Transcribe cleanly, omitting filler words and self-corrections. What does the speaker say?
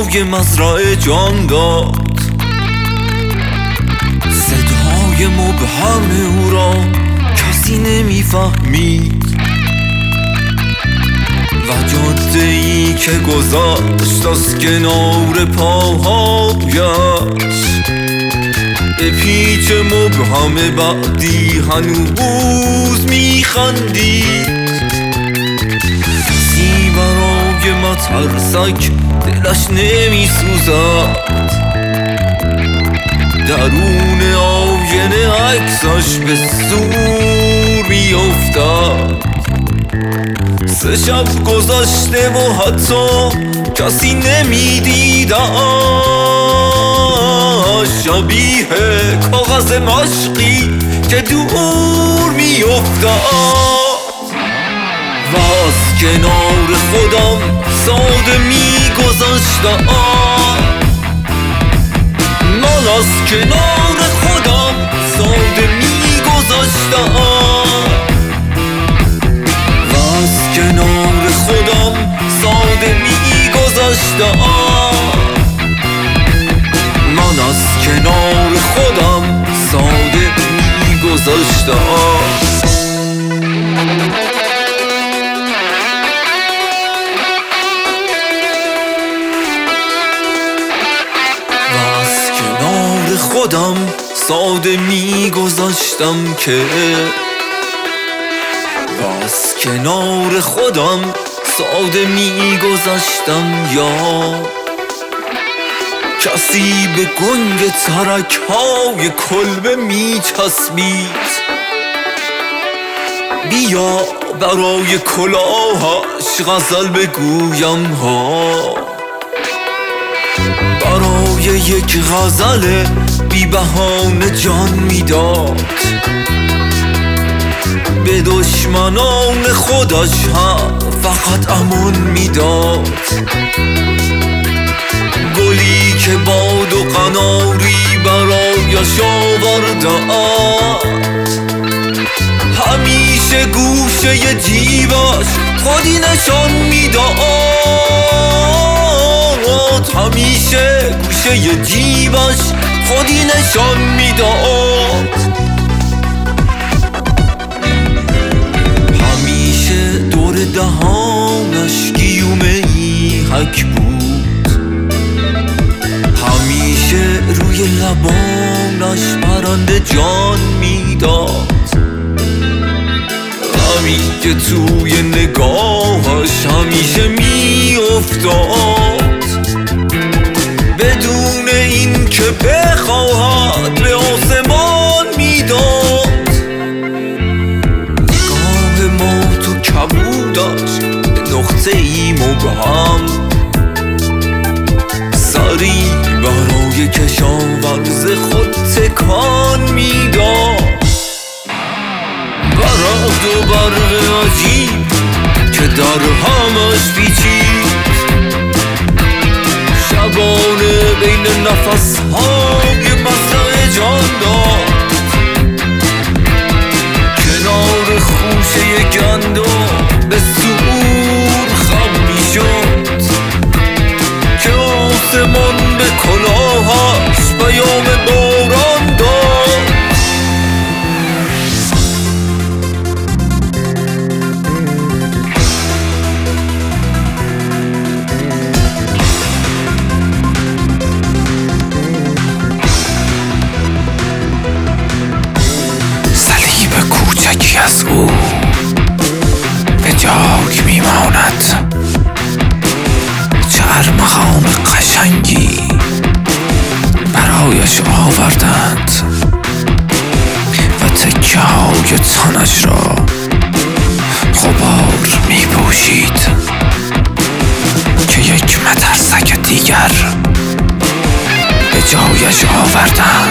صدای مزرعه جان داد، صدای مبهم او را کسی نمیفهمید و جاده‌ای که گذشت از کنار پاهایش به پیچ مبهم بعدی هنوز میخندید. کسی برای مترسک دلش نمیسوزد، درون آینه عکسش به زور میافتد. 3 شب گذشته و حتی کسی نمیدیدش، شبیه کاغذ مشقی که دور میافتد. و از کنار خودم ساده میگذشتم، من از کنار خودم ساده میگذشتم، و از کنار خودم ساده میگذشتم، من از کنار خودم ساده میگذشتم. خودم ساده میگذاشتم که از کنار خودم ساده میگذاشتم، یا کسی به گنگ ترک‌های کلبه میچسبید. بیا برای کلاهش غزل بگویم ها، برای یک غزل بی بهانه جان میداد، به دشمنان خودش هم فقط امان میداد. گلی که باد و قناری برایش آوردند، همیشه گوشه جیبش خودی نشان میداد، همیشه گوشه جیبش خودی نشان میداد. همیشه دور دهانش گیومه‌ای حک بود، همیشه روی لبانش پرنده جان میداد. غمی که توی نگاهش همیشه میافتاد، بدون این که بخواهد به آسمان میداد. نگاه ما تو کبودش نقطه ای مبهم، سری برای کشاورز خود تکان میداد. برق و برق عجیب که در همش پیچید، شبانه بین نفس‌های مزرعه جان داد. کنار خوشه گندم به سور خم میشد که آسمان به کلاهش پیام باران داد. کوچکی از او به جای میماند، چه ارمغان قشنگی برایش آوردند و تکه های تنش را غبار میپوشید که یک مترسک دیگر به جایش آوردند.